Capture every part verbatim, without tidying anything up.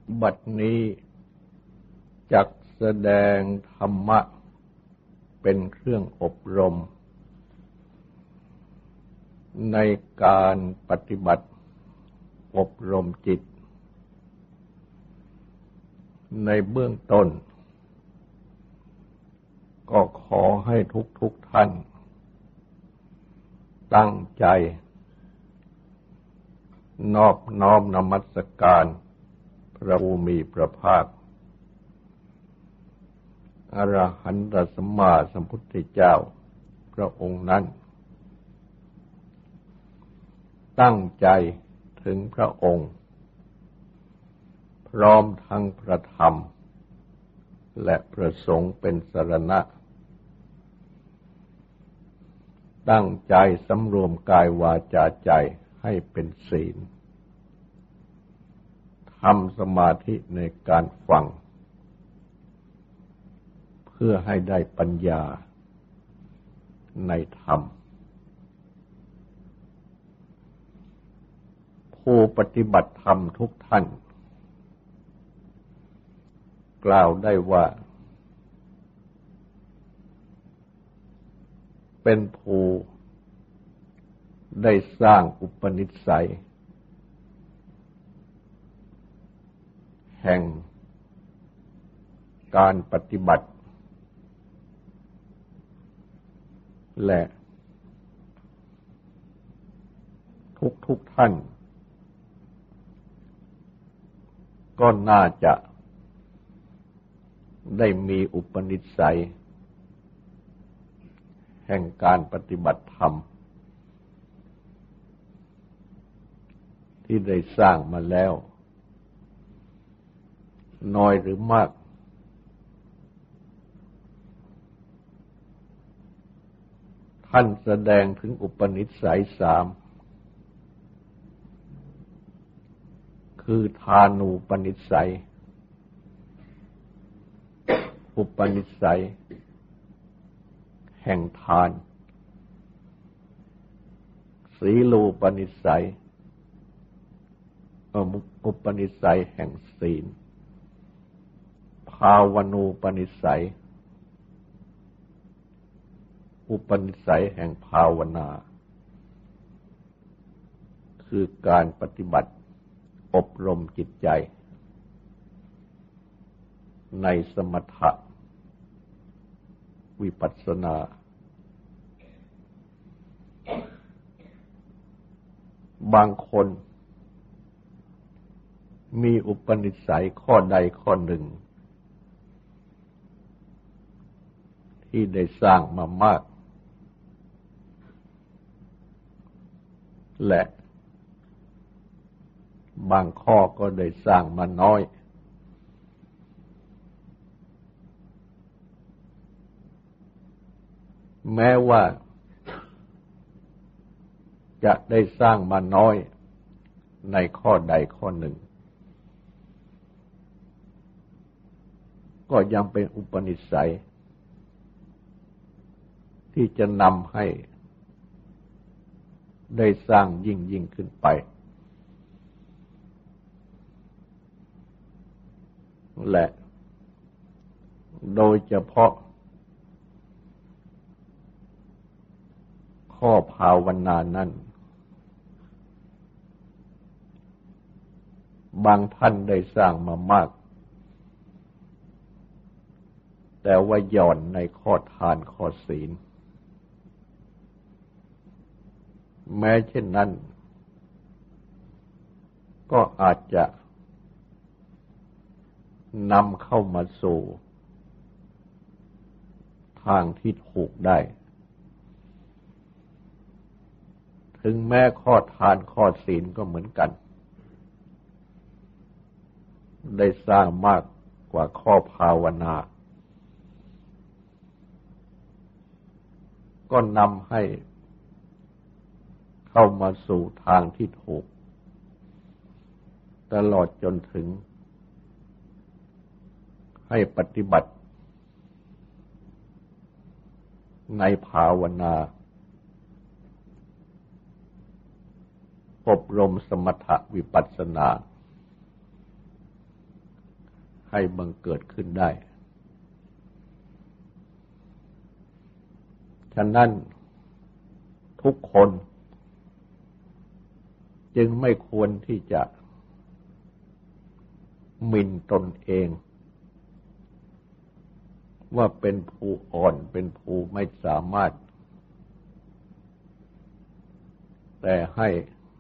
บัดนี้จักแสดงธรรมะเป็นเครื่องอบรมในการปฏิบัติอบรมจิตในเบื้องต้นก็ขอให้ทุกทุกท่านตั้งใจนอบน้อมนมัสการพระผู้มีพระภาคอรหันตสัมมาสัมพุทธเจ้าพระองค์นั้นตั้งใจถึงพระองค์พร้อมทั้งพระธรรมและพระสงฆ์เป็นสรณะตั้งใจสำรวมกายวาจาใจให้เป็นศีลทำสมาธิในการฟังเพื่อให้ได้ปัญญาในธรรมผู้ปฏิบัติธรรมทุกท่านกล่าวได้ว่าเป็นผู้ได้สร้างอุปนิสัยแห่งการปฏิบัติและทุกทุกท่านก็น่าจะได้มีอุปนิสัยแห่งการปฏิบัติธรรมที่ได้สร้างมาแล้วน้อยหรือมากท่านแสดงถึงอุปนิสัยสามคือทานูปนิสัยอุปนิสัยแห่งทานศีลูปนิสัยอุปนิสัยแห่งศีลภาวนูปนิสัยอุปนิสัยแห่งภาวนาคือการปฏิบัติอบรมจิตใจในสมถะวิปัสสนาบางคนมีอุปนิสัยข้อใดข้อหนึ่งที่ได้สร้างมามากและบางข้อก็ได้สร้างมาน้อยแม้ว่าจะได้สร้างมาน้อยในข้อใดข้อหนึ่งก็ยังเป็นอุปนิสัยที่จะนำให้ได้สร้างยิ่งยิ่งขึ้นไปและโดยเฉพาะข้อภาวนานั้นบางท่านได้สร้างมามากแต่ว่าหย่อนในข้อทานข้อศีลแม้เช่นนั้นก็อาจจะนำเข้ามาสู่ทางที่ถูกได้ถึงแม้ข้อทานข้อศีลก็เหมือนกันได้สร้างมากกว่าข้อภาวนาก็นำให้เข้ามาสู่ทางที่ถูกตลอดจนถึงให้ปฏิบัติในภาวนาอบรมสมถะวิปัสสนาให้บังเกิดขึ้นได้ฉะนั้นทุกคนจึงไม่ควรที่จะหมิ่นตนเองว่าเป็นผู้อ่อนเป็นผู้ไม่สามารถแต่ให้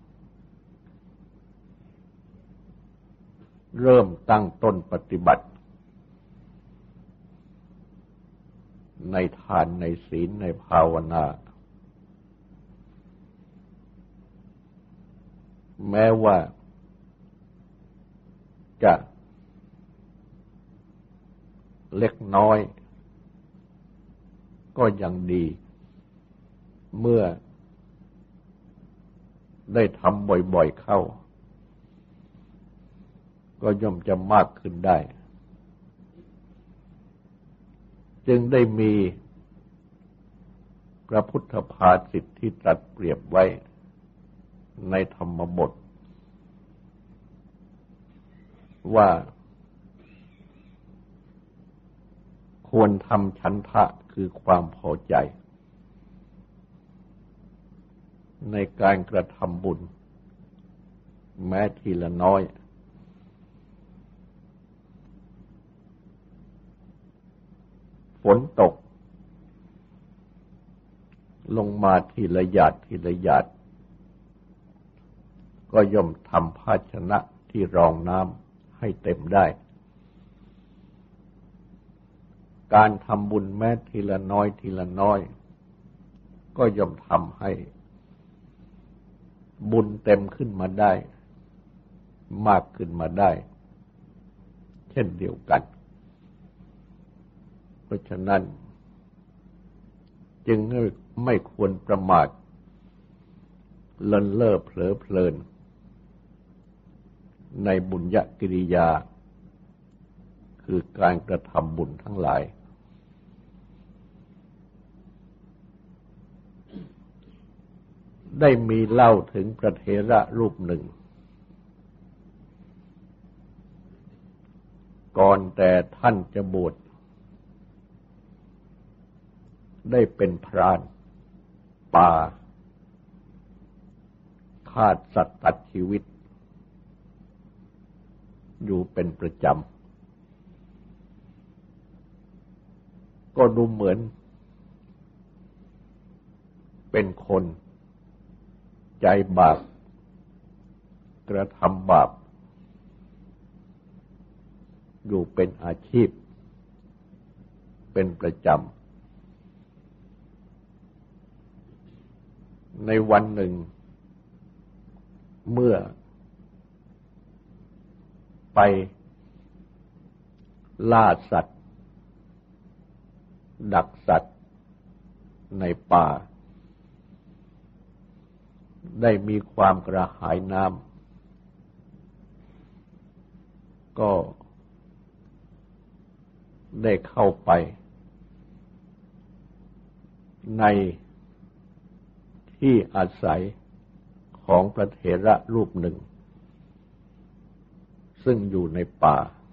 เริ่มตั้งต้นปฏิบัติในทานในศีลในภาวนาแม้ว่าจะเล็กน้อยก็ยังดีเมื่อได้ทำบ่อยๆเข้าก็ย่อมจะมากขึ้นได้จึงได้มีพระพุทธภาษิตที่ตรัสเปรียบไว้ในธรรมบทว่าควรทำฉันทะคือความพอใจในการกระทำบุญแม้ทีละน้อยฝนตกลงมาทีละหยาดทีละหยาดก็ย่อมทำภาชนะที่รองน้ำให้เต็มได้การทำบุญแม้ทีละน้อยทีละน้อยก็ย่อมทำให้บุญเต็มขึ้นมาได้มากขึ้นมาได้เช่นเดียวกันเพราะฉะนั้นจึงไม่ควรประมาทเลินเล่อเผลอเพลินในบุญญกิริยาคือการกระทำบุญทั้งหลายได้มีเล่าถึงพระเถระรูปหนึ่งก่อนแต่ท่านจะบวชได้เป็นพรานป่าฆ่าสัตว์ตัดชีวิตอยู่เป็นประจำก็ดูเหมือนเป็นคนใจบาปกระทำบาปอยู่เป็นอาชีพเป็นประจำในวันหนึ่งเมื่อไปล่าสัตว์ดักสัตว์ในป่าได้มีความกระหายน้ำก็ได้เข้าไปในที่อาศัยของพระเถระรูปหนึ่งซึ่งอยู่ในป่า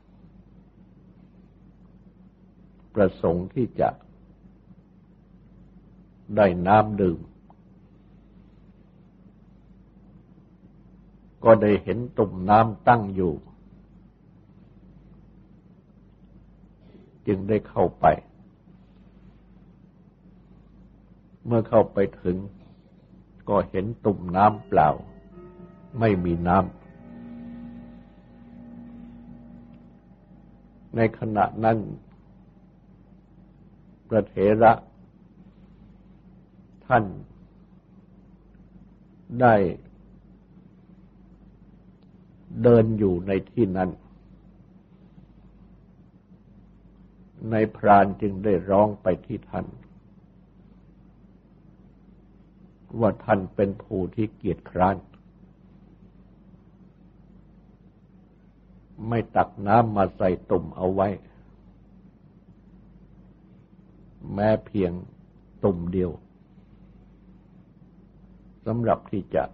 ประสงค์ที่จะได้น้ำดื่มก็ได้เห็นตุ่มน้ำตั้งอยู่จึงได้เข้าไปเมื่อเข้าไปถึงก็เห็นตุ่มน้ำเปล่าไม่มีน้ำในขณะนั้นพระเถระท่านได้เดินอยู่ในที่นั้นในพรานจึงได้ร้องไปที่ท่านว่าท่านเป็นผู้ที่เกียจคร้านไม่ตักน้ำมาใส่ตุ่มเอาไว้แม้เพียงตุ่มเดียวสำหรับที่จะ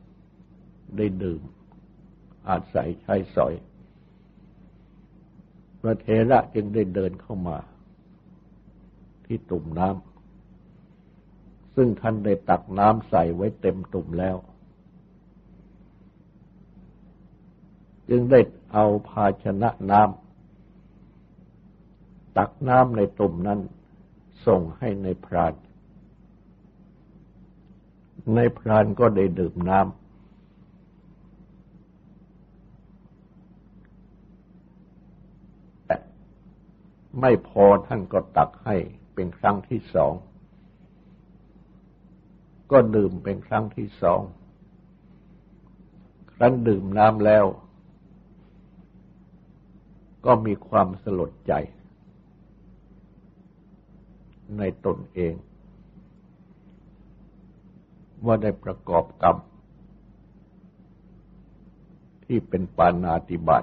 ได้ดื่มอาศัยใช้สอยพระเถระจึงได้เดินเข้ามาที่ตุ่มน้ำซึ่งท่านได้ตักน้ำใส่ไว้เต็มตุ่มแล้วจึงได้เอาภาชนะน้ำตักน้ำในตุ่มนั้นส่งให้ในพรานในพรานก็ได้ดื่มน้ำแต่ไม่พอท่านก็ตักให้เป็นครั้งที่สองก็ดื่มเป็นครั้งที่สองครั้นดื่มน้ำแล้วก็มีความสลดใจในตนเองว่าได้ประกอบกรรมที่เป็นปาณาติบาต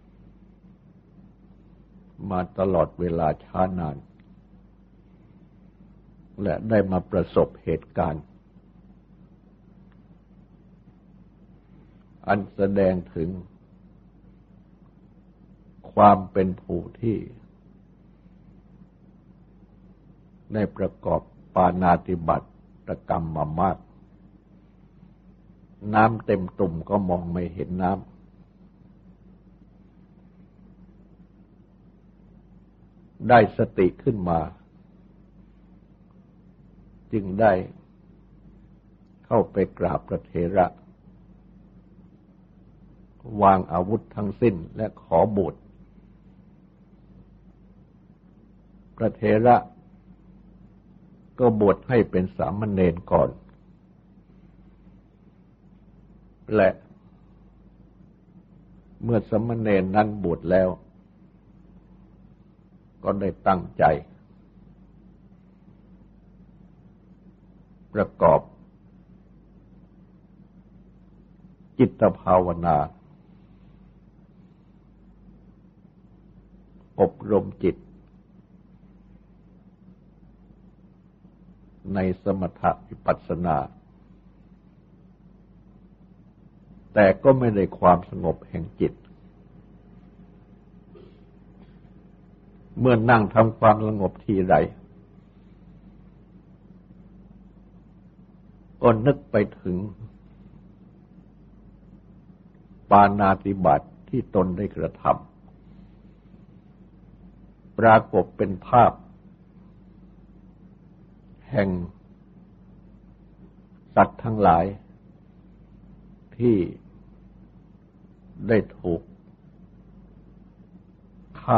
มาตลอดเวลาช้านานและได้มาประสบเหตุการณ์อันแสดงถึงความเป็นผู้ที่ได้ประกอบปาณาติบาตกรรมมามากน้ำเต็มตุ่มก็มองไม่เห็นน้ำได้สติขึ้นมาจึงได้เข้าไปกราบพระเถระวางอาวุธทั้งสิ้นและขอบวชพระเถระก็บวชให้เป็นสามเณรก่อนและเมื่อสามเณรนั้นบวชแล้วก็ได้ตั้งใจประกอบจิตภาวนาอบรมจิตในสมถะวิปัสสนาแต่ก็ไม่ได้ความสงบแห่งจิตเมื่อนั่งทำความสงบทีไรก็นึกไปถึงปาณาติบาตที่ตนได้กระทำปรากฏเป็นภาพแห่งสัตว์ทั้งหลายที่ได้ถูกฆ่า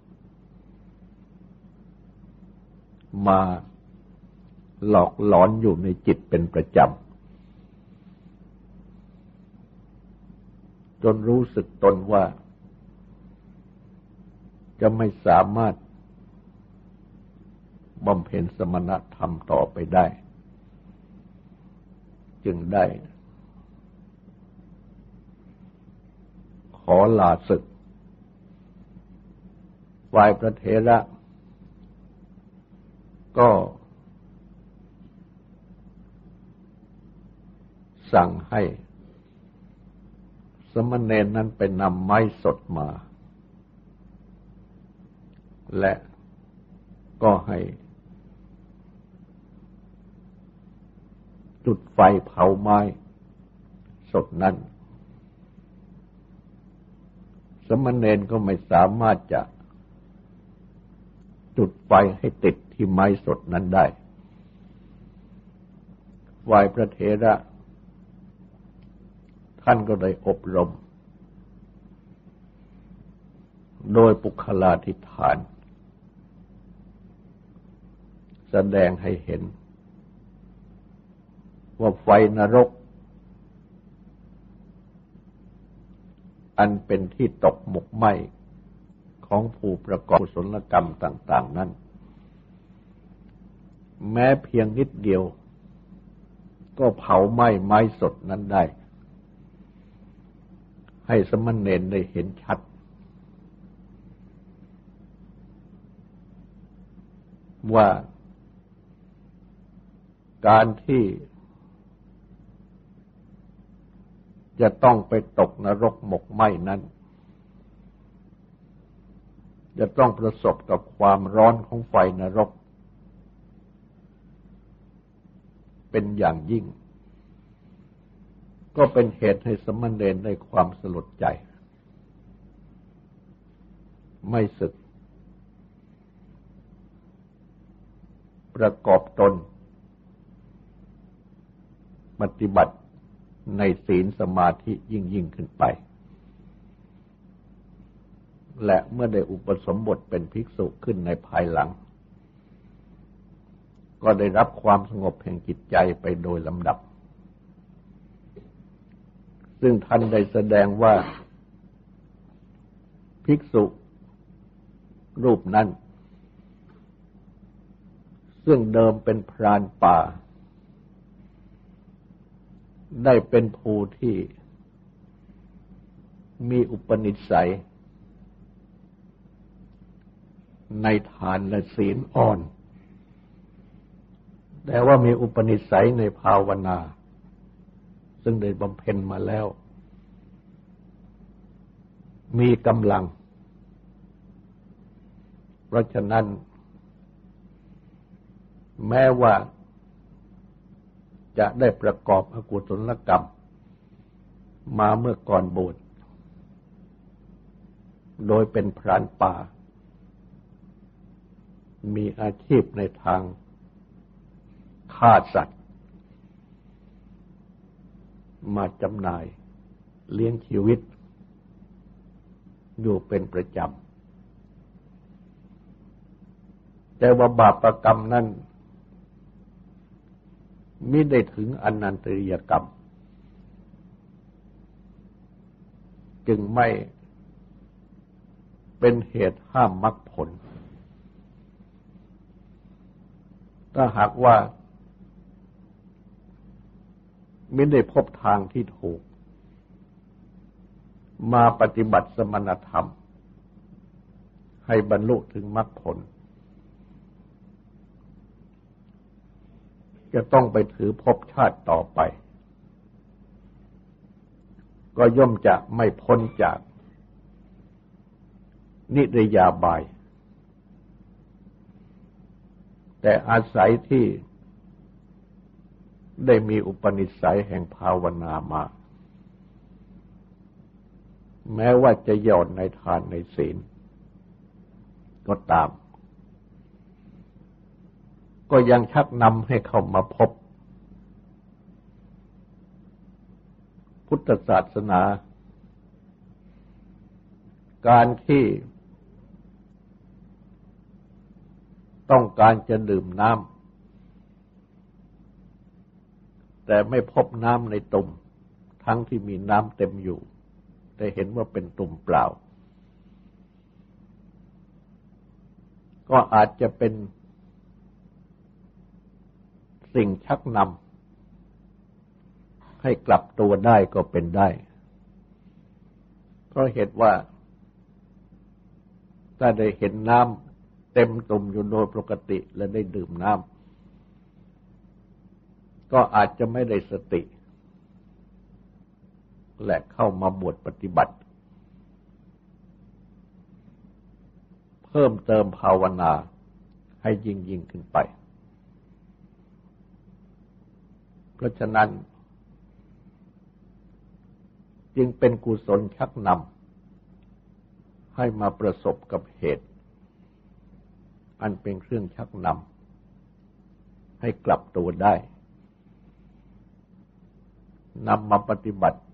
มาหลอกหลอนอยู่ในจิตเป็นประจำจนรู้สึกตนว่าจะไม่สามารถบำเพ็ญสมณธรรมต่อไปได้จึงได้ขอลาศึกฝ่ายพระเถระก็สั่งให้สมณเณรนั้นไปนำไม้สดมาและก็ให้จุดไฟเผาไม้สดนั้นสมณเณรก็ไม่สามารถจะจุดไฟให้ติดที่ไม้สดนั้นได้ฝ่ายพระเถระท่านก็ได้อบรมโดยปุคลาธิฐานแสดงให้เห็นว่าไฟนรกอันเป็นที่ตกหมกไหม้ของผู้ประกอบกุศลกรรมต่างๆนั้นแม้เพียงนิดเดียวก็เผาไหม้ไม้สดนั้นได้ให้สมณเณรได้เห็นชัดว่าการที่จะต้องไปตกนรกหมกไหม้นั้นจะต้องประสบกับความร้อนของไฟนรกเป็นอย่างยิ่งก็เป็นเหตุให้สมณเณรได้ความสลดใจไม่สึกประกอบตนปฏิบัติในศีลสมาธิยิ่งยิ่งขึ้นไปและเมื่อได้อุปสมบทเป็นภิกษุขึ้นในภายหลังก็ได้รับความสงบแห่งจิตใจไปโดยลำดับซึ่งท่านได้แสดงว่าภิกษุรูปนั้นซึ่งเดิมเป็นพรานป่าได้เป็นผู้ที่มีอุปนิสัยในทานและศีลอ่อนแต่ว่ามีอุปนิสัยในภาวนาซึ่งได้บำเพ็ญมาแล้วมีกำลังเพราะฉะนั้นแม้ว่าจะได้ประกอบอกุศลกรรมมาเมื่อก่อนบวชโดยเป็นพรานป่ามีอาชีพในทางฆ่าสัตว์มาจำหน่ายเลี้ยงชีวิตอยู่เป็นประจำแต่ว่าบาปกรรมนั้นมิได้ถึงอนันตริยกรรมจึงไม่เป็นเหตุห้ามมรรคผลถ้าหากว่ามิได้พบทางที่ถูกมาปฏิบัติสมณธรรมให้บรรลุถึงมรรคผลจะต้องไปถือภพชาติต่อไปก็ย่อมจะไม่พ้นจากนิรยาบายแต่อาศัยที่ได้มีอุปนิสัยแห่งภาวนามาแม้ว่าจะหย่อนในทานในศีลก็ตามก็ยังชักนำให้เข้ามาพบพุทธศาสนาการที่ต้องการจะดื่มน้ำแต่ไม่พบน้ำในตุ่มทั้งที่มีน้ำเต็มอยู่แต่เห็นว่าเป็นตุ่มเปล่าก็อาจจะเป็นสิ่งชักนำให้กลับตัวได้ก็เป็นได้เพราะเหตุว่าถ้าได้เห็นน้ำเต็มตุ่มอยู่โดยปกติและได้ดื่มน้ำก็อาจจะไม่ได้สติและเข้ามาบวชปฏิบัติเพิ่มเติมภาวนาให้ยิ่งยิ่งขึ้นไปเพราะฉะนั้นจึงเป็นกุศลชักนำให้มาประสบกับเหตุอันเป็นเครื่องชักนำให้กลับตัวได้นำมาปฏิบัติ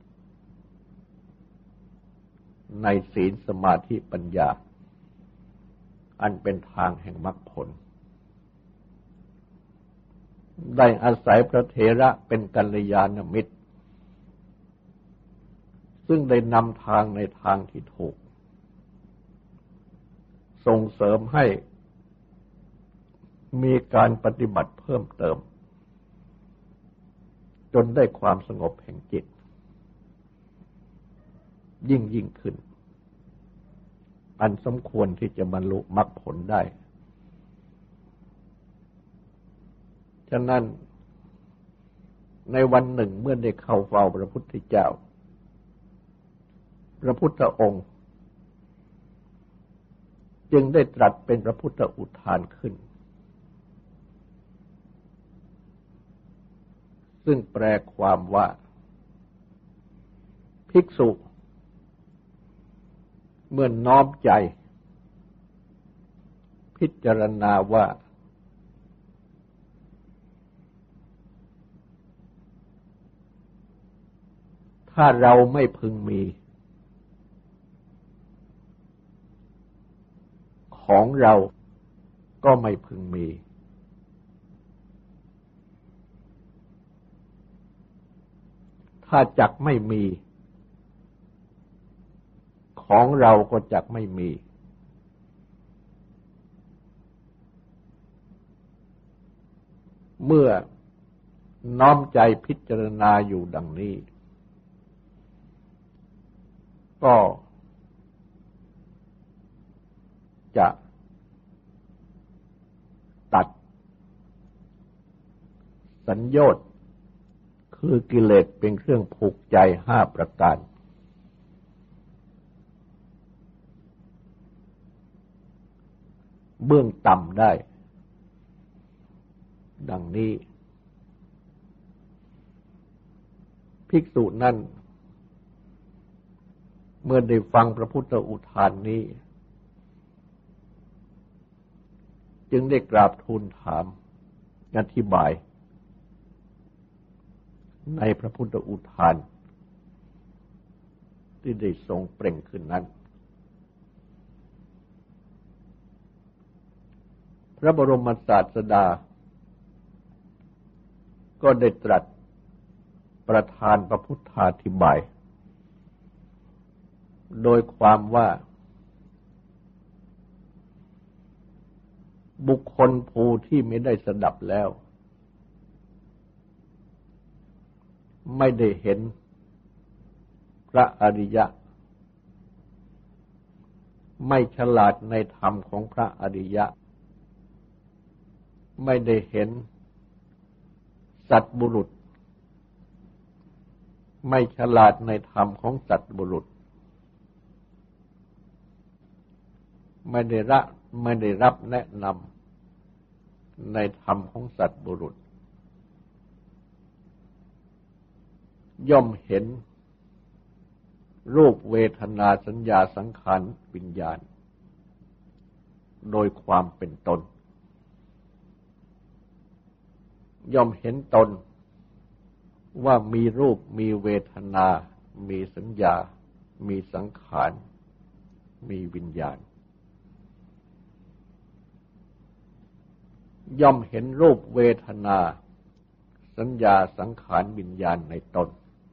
ในศีลสมาธิปัญญาอันเป็นทางแห่งมรรคผลได้อาศัยพระเถระเป็นกัลยาณมิตรซึ่งได้นำทางในทางที่ถูกส่งเสริมให้มีการปฏิบัติเพิ่มเติมจนได้ความสงบแห่งจิตยิ่งยิ่งขึ้นอันสมควรที่จะบรรลุมรรคผลได้ฉะนั้นในวันหนึ่งเมื่อได้เข้าเฝ้าพระพุทธเจ้าพระพุทธองค์จึงได้ตรัสเป็นพระพุทธอุทานขึ้นซึ่งแปลความว่าภิกษุเมื่อน้อมใจพิจารณาว่าถ้าเราไม่พึงมีของเราก็ไม่พึงมีถ้าจักไม่มีของเราก็จักไม่มีเมื่อน้อมใจพิจารณาอยู่ดังนี้ก็จะตัดสัญโยชน์คือกิเลสเป็นเครื่องผูกใจห้าประการเบื้องต่ำได้ดังนี้ภิกษุนั้นเมื่อได้ฟังพระพุทธอุทานนี้จึงได้กราบทูลถามอธิบายในพระพุทธอุทานที่ได้ทรงเปล่งขึ้นนั้นพระบรมศาสดาก็ได้ตรัสประทานพระพุทธาธิบายโดยความว่าบุคคลผู้ที่ไม่ได้สดับแล้วไม่ได้เห็นพระอริยะไม่ฉลาดในธรรมของพระอริยะไม่ได้เห็นสัตบุรุษไม่ฉลาดในธรรมของสัตบุรุษไม่ได้รับไม่ได้รับแนะนำในธรรมของสัตบุรุษย่อมเห็นรูปเวทนาสัญญาสังขารวิญญาณโดยความเป็นตนย่อมเห็นตนว่ามีรูปมีเวทนามีสัญญามีสังขารมีวิญญาณย่อมเห็นรูปเวทนาสัญญาสังขารวิญญาณในตน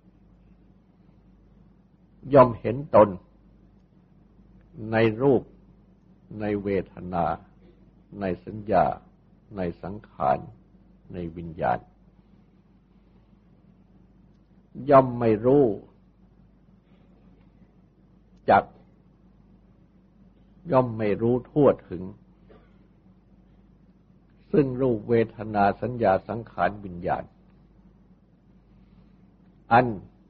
ย่อมเห็นตนในรูปในเวทนาในสัญญาในสังขารในวิญญาณย่อมไม่รู้จักย่อมไม่รู้ทั่วถึงซึ่งรูปเวทนาสัญญาสังขารวิญญาณอัน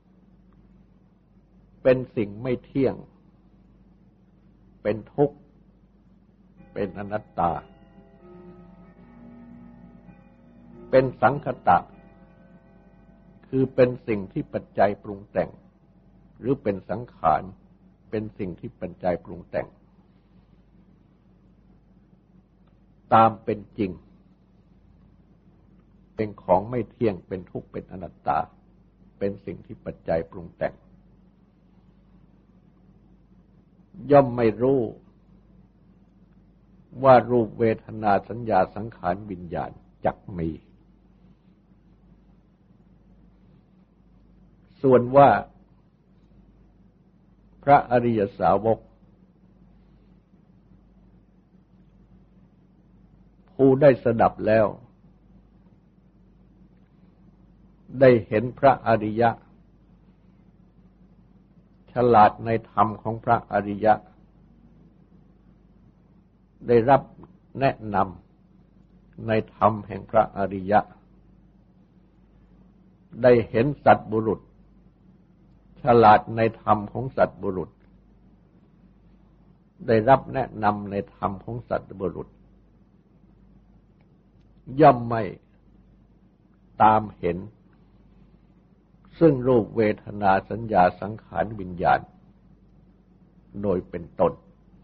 เป็นสิ่งไม่เที่ยงเป็นทุกข์เป็นอนัตตาเป็นสังคตะคือเป็นสิ่งที่ปัจจัยปรุงแต่งหรือเป็นสังขารเป็นสิ่งที่ปัจจัยปรุงแต่งตามเป็นจริงเป็นของไม่เที่ยงเป็นทุกข์เป็นอนัตตาเป็นสิ่งที่ปัจจัยปรุงแต่งย่อมไม่รู้ว่ารูปเวทนาสัญญาสังขารวิญญาณจักมีส่วนว่าพระอริยสาวกผู้ได้สดับแล้วได้เห็นพระอริยะฉลาดในธรรมของพระอริยะได้รับแนะนำในธรรมแห่งพระอริยะได้เห็นสัตบุรุษฉลาดในธรรมของสัตบุรุษได้รับแนะนำในธรรมของสัตบุรุษย่อมไม่ตามเห็นซึ่งรูปเวทนาสัญญาสังขารวิญญาณโดยเป็นตน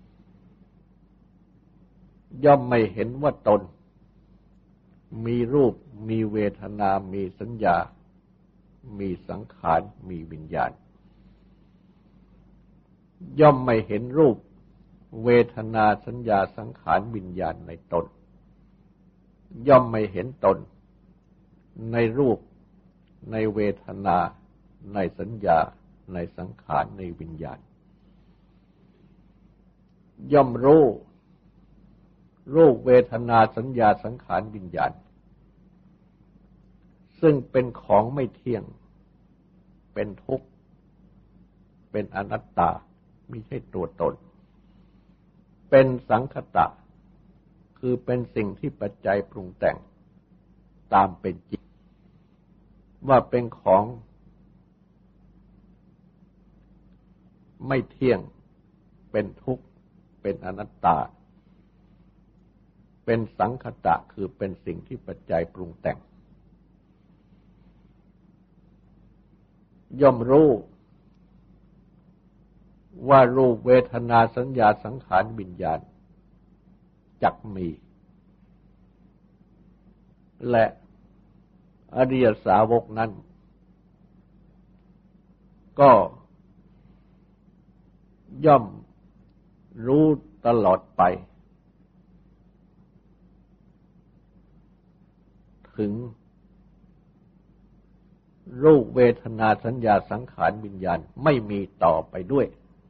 ย่อมไม่เห็นว่าตนมีรูปมีเวทนามีสัญญามีสังขารมีวิญญาณย่อมไม่เห็นรูปเวทนาสัญญาสังขารวิญญาณในตนย่อมไม่เห็นตนในรูปในเวทนาในสัญญาในสังขารในวิญญาณย่อมรู้รูปเวทนาสัญญาสังขารวิญญาณซึ่งเป็นของไม่เที่ยงเป็นทุกข์เป็นอนัตตาไม่ใช่ตัวตนเป็นสังคตะคือเป็นสิ่งที่ปัจจัยปรุงแต่งตามเป็นจริงว่าเป็นของไม่เที่ยงเป็นทุกข์เป็นอนัตตาเป็นสังคตะคือเป็นสิ่งที่ปัจจัยปรุงแต่งย่อมรู้ว่ารูปเวทนาสัญญาสังขารวิญญาณจักมีและอริยสาวกนั้นก็ย่อมรู้ตลอดไปถึงรูปเวทนาสัญญาสังขารวิญญาณไม่มีต่อไปด้วย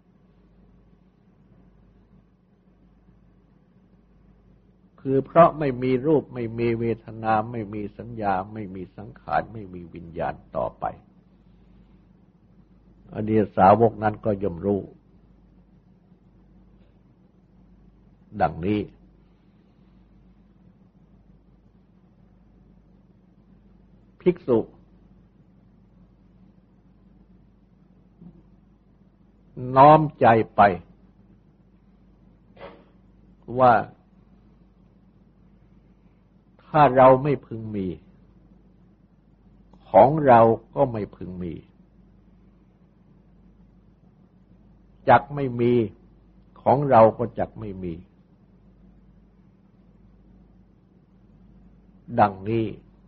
คือเพราะไม่มีรูปไม่มีเวทนาไม่มีสัญญาไม่มีสังขารไม่มีวิญญาณต่อไปอริยสาวกนั้นก็ย่อมรู้ดังนี้ภิกษุน้อมใจไปว่าถ้าเราไม่พึงมีของเราก็ไม่พึงมีจักไม่มีของเราก็จักไม่มีดังนี้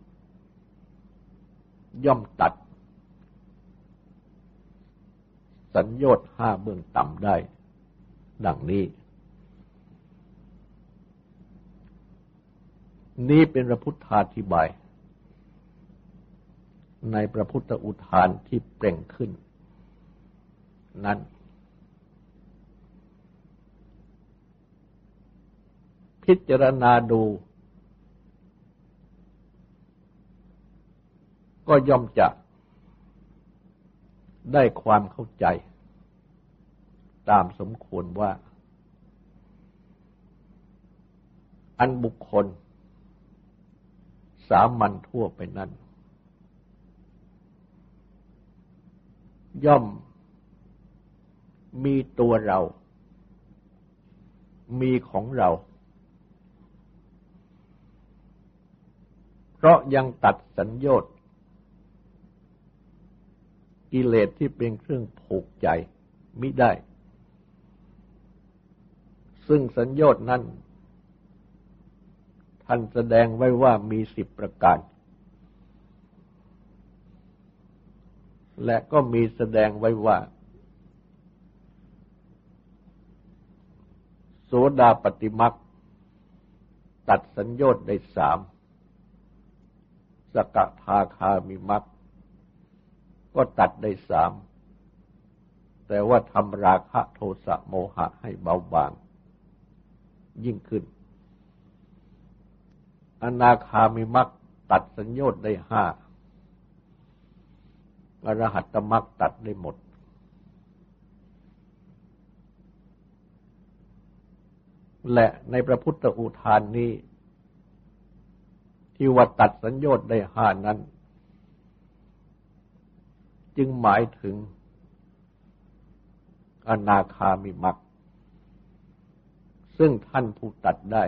ย่อมตัดสัญโยชน์ห้าเบื้องต่ำได้ดังนี้นี้เป็นพระพุทธาธิบายในพระพุทธอุทานที่เปล่งขึ้นนั้นพิจารณาดูก็ย่อมจะได้ความเข้าใจตามสมควรว่าอันบุคคลสามัญทั่วไปนั้นย่อมมีตัวเรามีของเราเพราะยังตัดสัญโยชน์กิเลสที่เป็นเครื่องผูกใจมิได้ซึ่งสัญโยชน์นั้นท่านแสดงไว้ว่ามีสิบประการและก็มีแสดงไว้ว่าโสดาปัตติมรรคตัดสัญโยชน์ได้สามสกทาคามิมรรคก็ตัดได้สามแต่ว่าทำราคะโทสะโมหะให้เบาบางยิ่งขึ้นอนาคามิมรรคตัดสัญโยชน์ได้ห้าอรหัตตมรรคตัดได้หมดและในพระพุทธอุทานนี้ที่ว่าตัดสัญโยชน์ได้ห้านั้นจึงหมายถึงอนาคามิมรรคซึ่งท่านผู้ตัดได้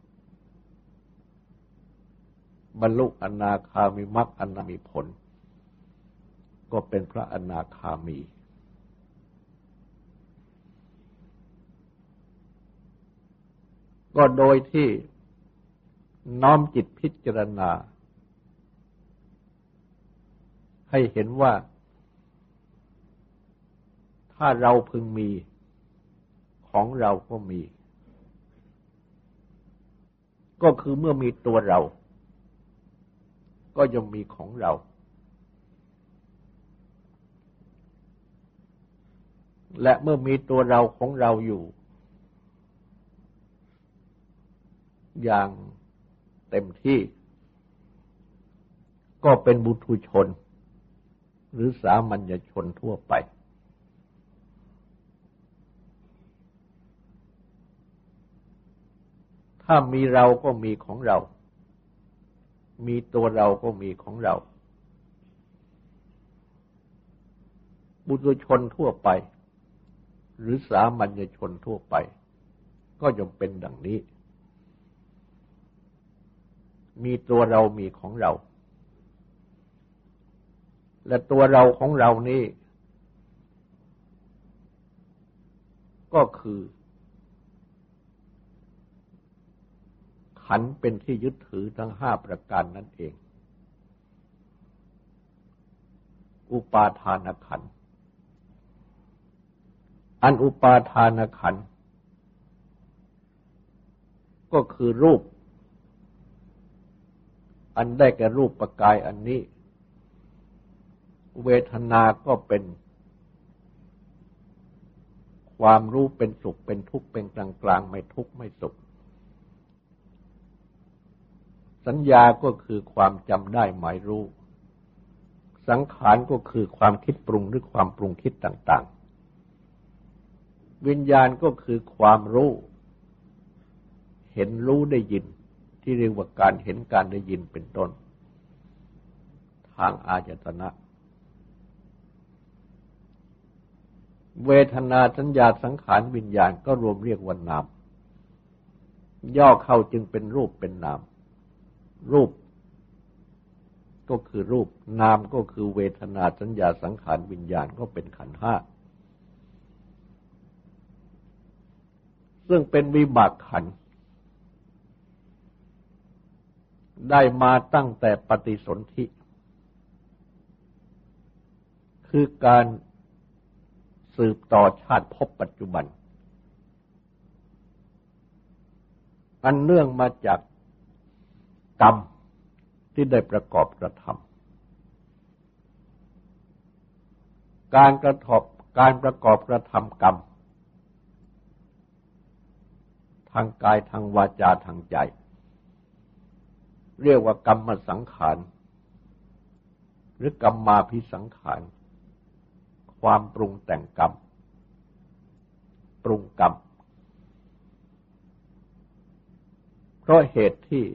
บรรลุอนาคามิมรรคอนามิผลก็เป็นพระอนาคามีก็โดยที่น้อมจิตพิจารณาให้เห็นว่าถ้าเราพึงมีของเราก็มีก็คือเมื่อมีตัวเราก็ย่อมมีของเราและเมื่อมีตัวเราของเราอยู่อย่างเต็มที่ก็เป็นบุถุชนหรือสามัญชนทั่วไปถ้ามีเราก็มีของเรามีตัวเราก็มีของเราบุถุชนทั่วไปหรือสามัญชนทั่วไปก็ย่อมเป็นดังนี้มีตัวเรามีของเราและตัวเราของเรานี้ก็คือขันธ์เป็นที่ยึดถือทั้งห้าประการนั่นเองอุปาทานขันธ์อันอุปาทานขันธ์ก็คือรูปอันได้แก่รูปประกายอันนี้เวทนาก็เป็นความรู้เป็นสุขเป็นทุกข์เป็นกลางกลางไม่ทุกข์ไม่สุขสัญญาก็คือความจำได้หมายรู้สังขารก็คือความคิดปรุงหรือความปรุงคิดต่างๆวิญญาณก็คือความรู้เห็นรู้ได้ยินที่เรียกว่าการเห็นการได้ยินเป็นต้นทางอายตนะเวทนาสัญญาสังขารวิญญาณก็รวมเรียกว่านามย่อเข้าจึงเป็นรูปเป็นนามรูปก็คือรูปนามก็คือเวทนาสัญญาสังขารวิญญาณก็เป็นขันธ์ห้าซึ่งเป็นวิบากขันธ์ได้มาตั้งแต่ปฏิสนธิคือการสืบต่อชาติภพปัจจุบันอันเนื่องมาจากกรรมที่ได้ประกอบกระทำการกระทบการประกอบกระทำกรรมทางกายทางวาจาทางใจเรียกว่ากรรมสังขารหรือกรรมาภิสังขารความปรุงแต่งกรรมปรุงกรรมเพราะเหตุที่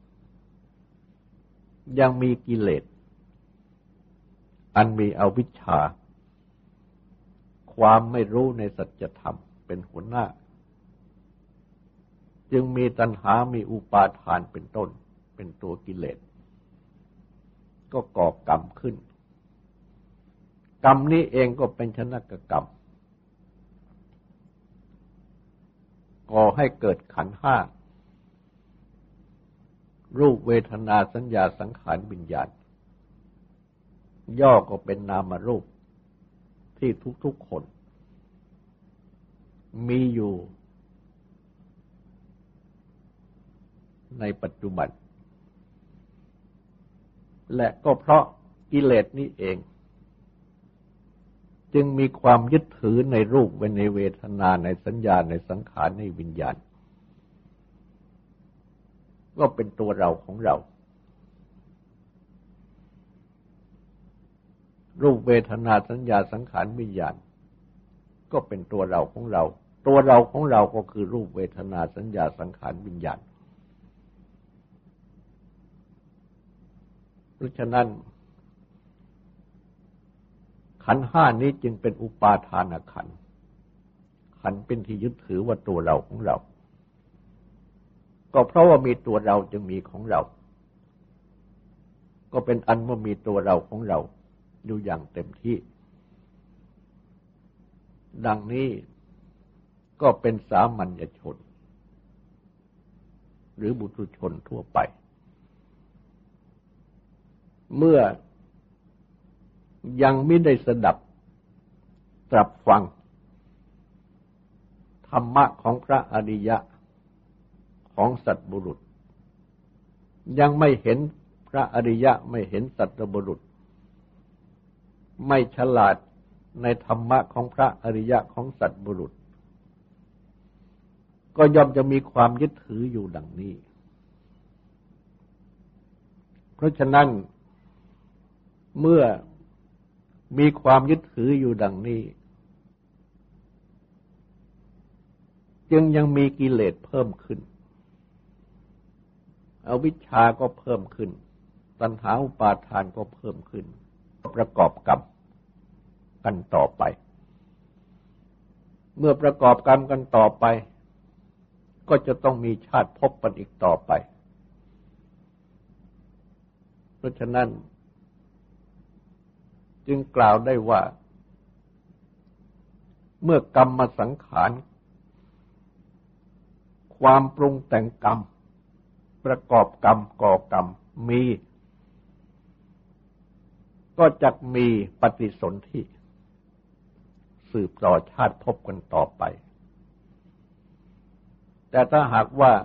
ยังมีกิเลสอันมีอวิชชาความไม่รู้ในสัจธรรมเป็นหัวหน้าจึงมีตัณหามีอุปาทานเป็นต้นเป็นตัวกิเลสก็ก่อกรรมขึ้นกรรมนี้เองก็เป็นชนกกรรมก่อให้เกิดขันธ์ห้ารูปเวทนาสัญญาสังขารวิญญาณย่อก็เป็นนามรูปที่ทุกๆคนมีอยู่ในปัจจุบันและก็เพราะกิเลสนี้เองจึงมีความยึดถือในรูปในเวทนาในสัญญาในสังขารในวิญญาณก็เป็นตัวเราของเรารูปเวทนาสัญญาสังขารวิญญาณก็เป็นตัวเราของเราตัวเราของเราก็คือรูปเวทนาสัญญาสังขารวิญญาณเพราะฉะนั้นขันธ์ห้านี้จึงเป็นอุปาทานขันธ์ขันธ์เป็นที่ยึดถือว่าตัวเราของเราก็เพราะว่ามีตัวเราจึงมีของเราก็เป็นอันว่ามีตัวเราของเราอยู่อย่างเต็มที่ดังนี้ก็เป็นสามัญชนหรือบุตุชนทั่วไปเมื่อยังไม่ได้สดับตรับฟังธรรมะของพระอริยะของสัตบุรุษยังไม่เห็นพระอริยะไม่เห็นสัตบุรุษไม่ฉลาดในธรรมะของพระอริยะของสัตบุรุษก็ย่อมจะมีความยึดถืออยู่ดังนี้เพราะฉะนั้นเมื่อมีความยึดถืออยู่ดังนี้จึงยังมีกิเลสเพิ่มขึ้นอวิชชาก็เพิ่มขึ้นตัณหาอุปาทานก็เพิ่มขึ้นประกอบกรรมกันต่อไปเมื่อประกอบกรรมกันต่อไปก็จะต้องมีชาติภพกันอีกต่อไปเพราะฉะนั้นจึงกล่าวได้ว่าเมื่อกรรมสังขารความปรุงแต่งกรรมประกอบกรรมก่อกรรมมีก็จักมีปฏิสนธิสืบต่อชาติภพกันต่อไปแต่ถ้าหากว่า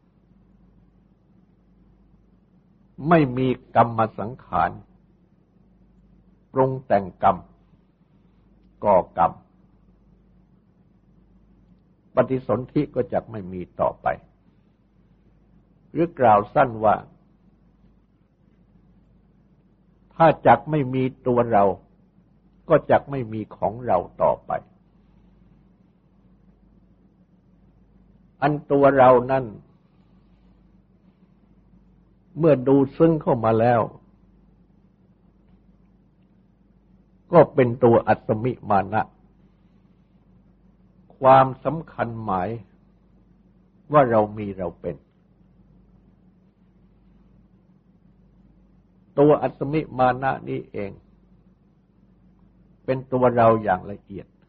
ไม่มีกรรมสังขารปรุงแต่งกรรมก่อกรรมปฏิสนธิก็จักไม่มีต่อไปหรือกล่าวสั้นว่าถ้าจักไม่มีตัวเราก็จักไม่มีของเราต่อไปอันตัวเรานั้นเมื่อดูซึ้งเข้ามาแล้วก็เป็นตัวอัตมิมานะความสำคัญหมายว่าเรามีเราเป็นตัวอัตมิมานะนี้เองเป็นตัวเราอย่างละเอียด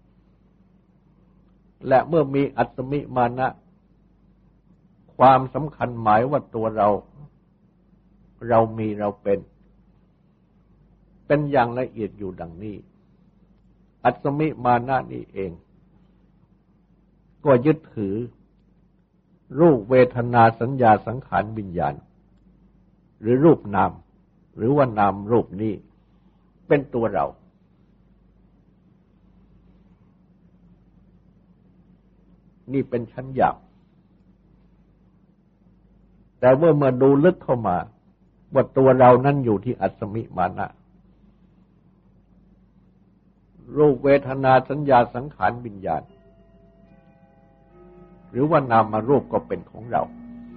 และเมื่อมีอัตมิมานะความสำคัญหมายว่าตัวเราเรามีเราเป็นเป็นอย่างละเอียดอยู่ดังนี้อัตมิมานะนี้เองก็ยึดถือรูปเวทนาสัญญาสังขารวิญญาณหรือรูปนามหรือว่านามรูปนี้เป็นตัวเรานี่เป็นชั้นหยาบแต่เมื่อมาดูลึกเข้ามาว่าตัวเรานั้นอยู่ที่อัตมิมานะรูปเวทนาสัญญาสังขารวิญญาณหรือว่านามรูปก็เป็นของเรา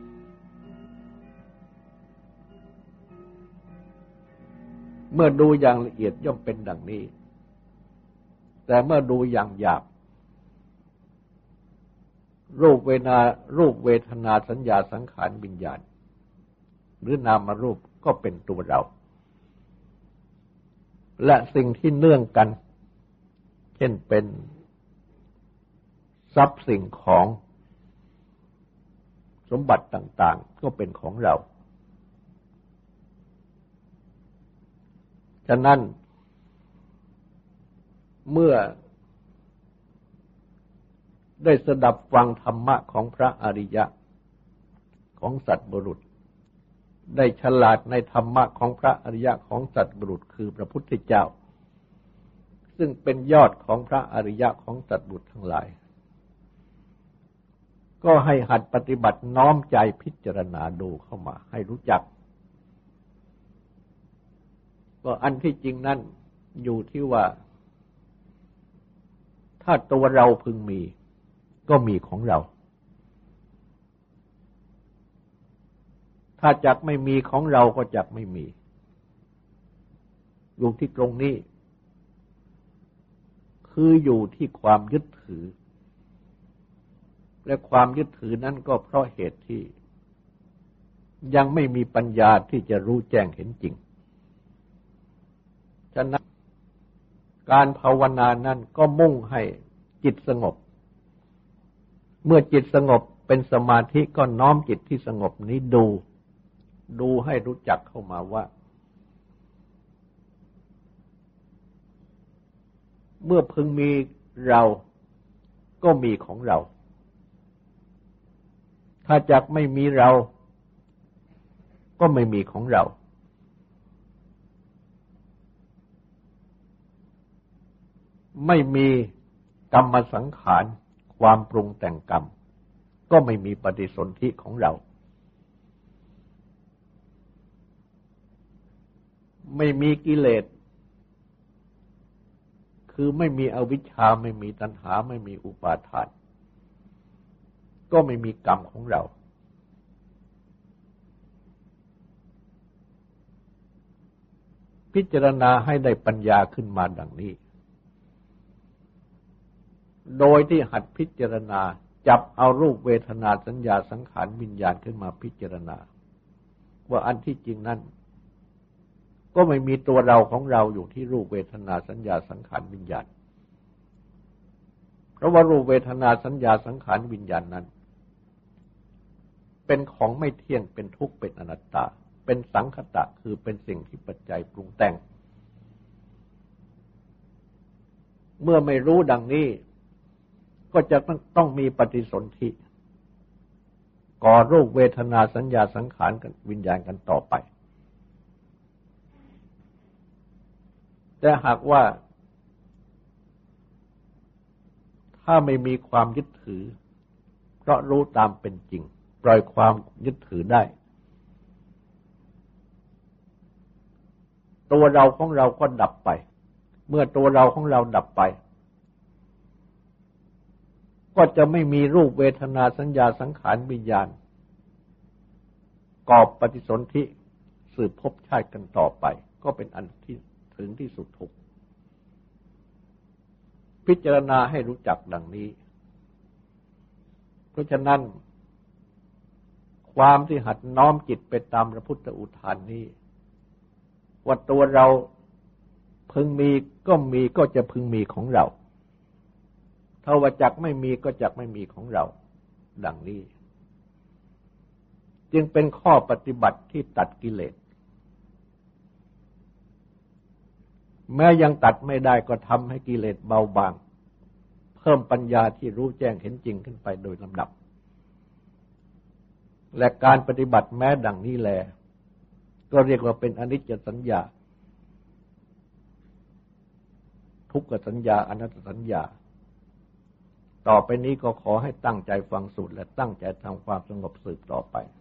เมื่อดูอย่างละเอียดย่อมเป็นดังนี้แต่เมื่อดูอย่างหยาบรูปเวทนารูปเวทนาสัญญาสังขารวิญญาณหรือนามรูปก็เป็นตัวเราและสิ่งที่เนื่องกันเช่นเป็นทรัพย์สิ่งของสมบัติต่างๆก็เป็นของเราฉะนั้นเมื่อได้สดับฟังธรรมะของพระอริยะของสัตบุรุษได้ฉลาดในธรรมะของพระอริยะของสัตบุรุษคือพระพุทธเจ้าซึ่งเป็นยอดของพระอริยะของสัตบุรุษทั้งหลายก็ให้หัดปฏิบัติน้อมใจพิจารณาดูเข้ามาให้รู้จักก็อันที่จริงนั้นอยู่ที่ว่าถ้าตัวเราพึงมีก็มีของเราถ้าจักไม่มีของเราก็จักไม่มีอยู่ที่ตรงนี้คืออยู่ที่ความยึดถือและความยึดถือนั้นก็เพราะเหตุที่ยังไม่มีปัญญาที่จะรู้แจ้งเห็นจริงฉะนั้นการภาวนานั้นก็มุ่งให้จิตสงบเมื่อจิตสงบเป็นสมาธิก็น้อมจิตที่สงบนี้ดูดูให้รู้จักเข้ามาว่าเมื่อพึงมีเราก็มีของเราถ้าจักไม่มีเราก็ไม่มีของเราไม่มีกรรมสังขารความปรุงแต่งกรรมก็ไม่มีปฏิสนธิของเราไม่มีกิเลสคือไม่มีอวิชชาไม่มีตัณหาไม่มีอุปาทานก็ไม่มีกรรมของเราพิจารณาให้ได้ปัญญาขึ้นมาดังนี้โดยที่หัดพิจารณาจับเอารูปเวทนาสัญญาสังขารวิญญาณขึ้นมาพิจารณาว่าอันที่จริงนั้นก็ไม่มีตัวเราของเราอยู่ที่รูปเวทนาสัญญาสังขารวิญญาณเพราะว่ารูปเวทนาสัญญาสังขารวิญญาณนั้นเป็นของไม่เที่ยงเป็นทุกข์เป็นอนัตตาเป็นสังคตะคือเป็นสิ่งที่ปัจจัยปรุงแต่งเมื่อไม่รู้ดังนี้ก็จะต้องมีปฏิสนธิก่อรูปเวทนาสัญญาสังขารกันวิญญาณกันต่อไปแต่หากว่าถ้าไม่มีความยึดถือเพราะรู้ตามเป็นจริงปล่อยความยึดถือได้ตัวเราของเราก็ดับไปเมื่อตัวเราของเราดับไปก็จะไม่มีรูปเวทนาสัญญาสังขารวิญญาณก่อปฏิสนธิสืบภพชาติกันต่อไปก็เป็นอันที่ถึงที่สุดทุกข์พิจารณาให้รู้จักดังนี้เพราะฉะนั้นความที่หัดน้อมจิตไปตามพระพุทธอุทานนี้ว่าตัวเราพึงมีก็มีก็จะพึงมีของเราถ้าว่าจักไม่มีก็จักไม่มีของเราดังนี้จึงเป็นข้อปฏิบัติที่ตัดกิเลสแม้ยังตัดไม่ได้ก็ทำให้กิเลสเบาบางเพิ่มปัญญาที่รู้แจ้งเห็นจริงขึ้นไปโดยลำดับและการปฏิบัติแม้ดังนี้แลก็เรียกว่าเป็นอนิจจสัญญาทุกขสัญญาอนัตตสัญญาต่อไปนี้ก็ขอให้ตั้งใจฟังสูตรและตั้งใจทำความสงบสืบต่อไป